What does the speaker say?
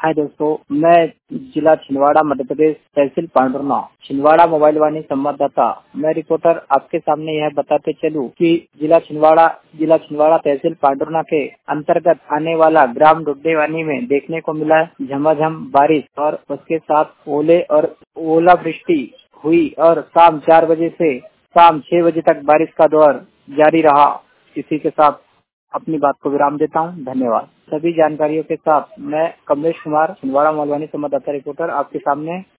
हाय दोस्तों, मैं जिला छिंदवाड़ा मध्य प्रदेश तहसील पांडुरना छिंदवाड़ा मोबाइल वाणी संवाददाता मैं रिपोर्टर आपके सामने यह बताते चलूं कि जिला छिंदवाड़ा तहसील पांडुरना के अंतर्गत आने वाला ग्राम डुड्डेवानी में देखने को मिला झमाझम बारिश और उसके साथ ओले और ओलावृष्टि हुई और शाम 4 बजे से शाम 6 बजे तक बारिश का दौर जारी रहा। इसी के साथ अपनी बात को विराम देता हूं। धन्यवाद। सभी जानकारियों के साथ मैं कमलेश कुमार छिंदवाड़ा मोबाइल वाणी संवाददाता रिपोर्टर आपके सामने